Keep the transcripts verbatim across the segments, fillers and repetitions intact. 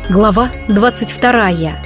Глава двадцать вторая.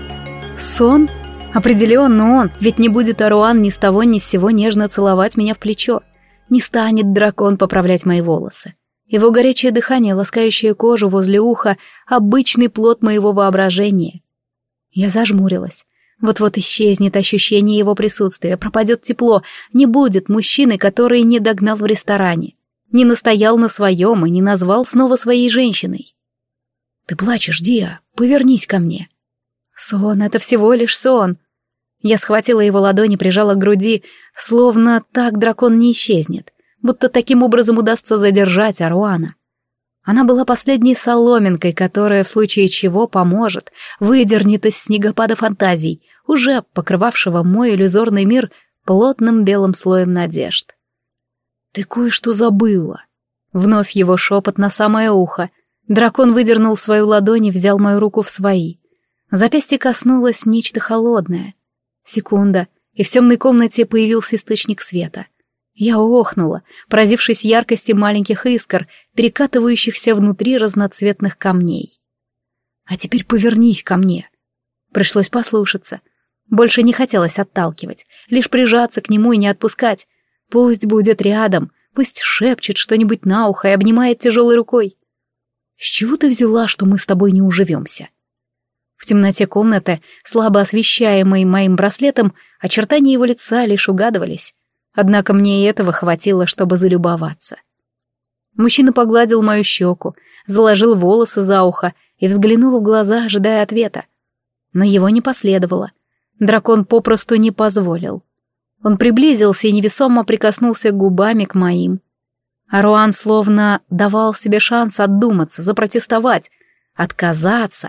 Сон? Определенно он, ведь не будет Аруан ни с того ни с сего нежно целовать меня в плечо. Не станет дракон поправлять мои волосы. Его горячее дыхание, ласкающее кожу возле уха, обычный плод моего воображения. Я зажмурилась. Вот-вот исчезнет ощущение его присутствия, пропадет тепло, не будет мужчины, который не догнал в ресторане, не настоял на своем и не назвал снова своей женщиной. «Ты плачешь, Диа, повернись ко мне». Сон — это всего лишь сон. Я схватила его ладони, прижала к груди, словно так дракон не исчезнет, будто таким образом удастся задержать Аруана. Она была последней соломинкой, которая в случае чего поможет, выдернет из снегопада фантазий, уже покрывавшего мой иллюзорный мир плотным белым слоем надежд. «Ты кое-что забыла». Вновь его шепот на самое ухо. Дракон выдернул свою ладонь и взял мою руку в свои. Запястье коснулось нечто холодное. Секунда, и в темной комнате появился источник света. Я охнула, поразившись яркости маленьких искр, перекатывающихся внутри разноцветных камней. «А теперь повернись ко мне». Пришлось послушаться. Больше не хотелось отталкивать, лишь прижаться к нему и не отпускать. Пусть будет рядом, пусть шепчет что-нибудь на ухо и обнимает тяжелой рукой. «С чего ты взяла, что мы с тобой не уживемся?» В темноте комнаты, слабо освещаемой моим браслетом, очертания его лица лишь угадывались. Однако мне и этого хватило, чтобы залюбоваться. Мужчина погладил мою щеку, заложил волосы за ухо и взглянул в глаза, ожидая ответа. Но его не последовало. Дракон попросту не позволил. Он приблизился и невесомо прикоснулся губами к моим. Аруан словно давал себе шанс отдуматься, запротестовать, отказаться.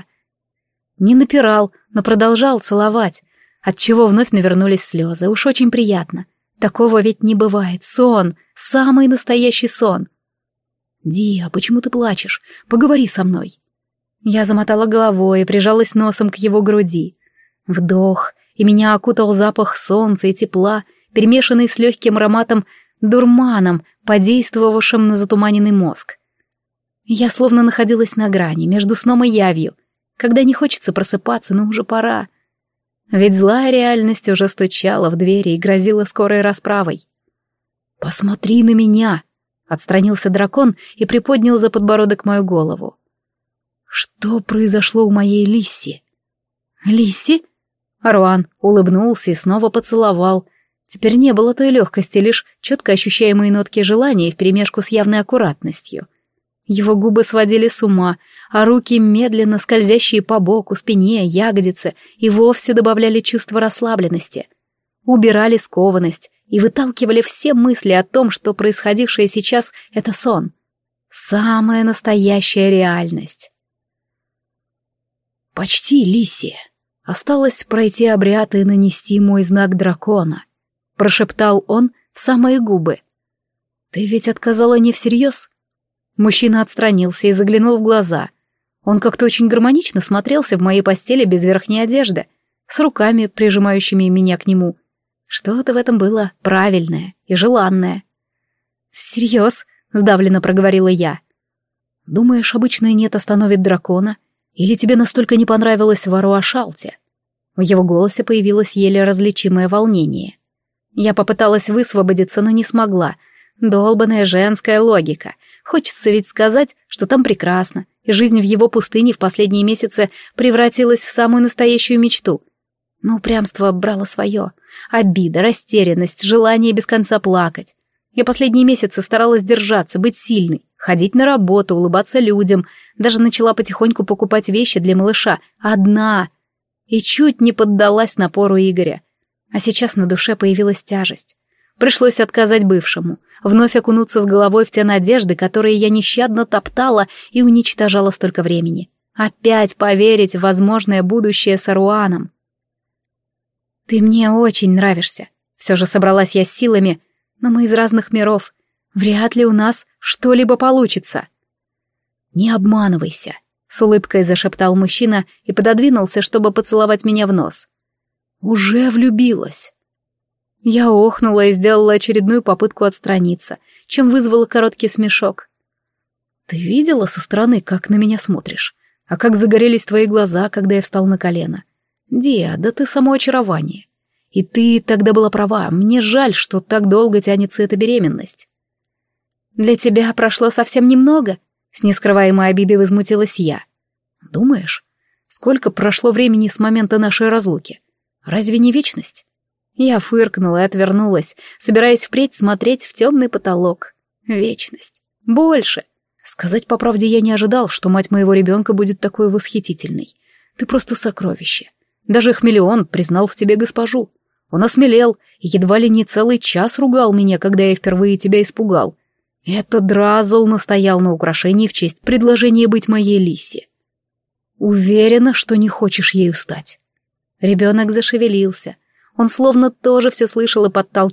Не напирал, но продолжал целовать, отчего вновь навернулись слезы. Уж очень приятно. Такого ведь не бывает. Сон, самый настоящий сон. «Диа, почему ты плачешь? Поговори со мной». Я замотала головой и прижалась носом к его груди. Вдох, и меня окутал запах солнца и тепла, перемешанный с легким ароматом дурманом, подействовавшим на затуманенный мозг. Я словно находилась на грани, между сном и явью, когда не хочется просыпаться, но уже пора. Ведь злая реальность уже стучала в двери и грозила скорой расправой. «Посмотри на меня!» — отстранился дракон и приподнял за подбородок мою голову. «Что произошло у моей Лисси?» «Лисси?» Аруан улыбнулся и снова поцеловал. Теперь не было той легкости, лишь четко ощущаемые нотки желания вперемешку с явной аккуратностью. Его губы сводили с ума, а руки, медленно скользящие по боку, спине, ягодице, и вовсе добавляли чувство расслабленности. Убирали скованность и выталкивали все мысли о том, что происходившее сейчас — это сон. Самая настоящая реальность. «Почти, Лисси. Осталось пройти обряд и нанести мой знак дракона», — прошептал он в самые губы. «Ты ведь отказала не всерьез?» Мужчина отстранился и заглянул в глаза. Он как-то очень гармонично смотрелся в моей постели без верхней одежды, с руками, прижимающими меня к нему. Что-то в этом было правильное и желанное. «Всерьез?» — сдавленно проговорила я. «Думаешь, обычное «нет» остановит дракона? Или тебе настолько не понравилось в Аруашалте?» В его голосе появилось еле различимое волнение. Я попыталась высвободиться, но не смогла. Долбаная женская логика. Хочется ведь сказать, что там прекрасно, и жизнь в его пустыне в последние месяцы превратилась в самую настоящую мечту. Но упрямство брало свое. Обида, растерянность, желание без конца плакать. Я последние месяцы старалась держаться, быть сильной, ходить на работу, улыбаться людям, даже начала потихоньку покупать вещи для малыша. Одна. И чуть не поддалась напору Игоря. А сейчас на душе появилась тяжесть. Пришлось отказать бывшему, вновь окунуться с головой в те надежды, которые я нещадно топтала и уничтожала столько времени. Опять поверить в возможное будущее с Аруаном. «Ты мне очень нравишься», — все же собралась я с силами, но мы из разных миров. Вряд ли у нас что-либо получится. «Не обманывайся», — с улыбкой зашептал мужчина и пододвинулся, чтобы поцеловать меня в нос. «Уже влюбилась». Я охнула и сделала очередную попытку отстраниться, чем вызвала короткий смешок. «Ты видела со стороны, как на меня смотришь? А как загорелись твои глаза, когда я встал на колено. Диа, да ты само очарование. И ты тогда была права, мне жаль, что так долго тянется эта беременность. Для тебя прошло совсем немного, с нескрываемой обидой возмутилась я. Думаешь, сколько прошло времени с момента нашей разлуки? Разве не вечность? Я фыркнула и отвернулась, собираясь впредь смотреть в темный потолок. Вечность. Больше. Сказать по правде, я не ожидал, что мать моего ребенка будет такой восхитительной. Ты просто сокровище. Даже Хамелеон признал в тебе госпожу. Он осмелел и едва ли не целый час ругал меня, когда я впервые тебя испугал. Это Дразл настоял на украшении в честь предложения быть моей Лисси. Уверена, что не хочешь ею стать. Ребенок зашевелился. Он словно тоже все слышал и подталкивал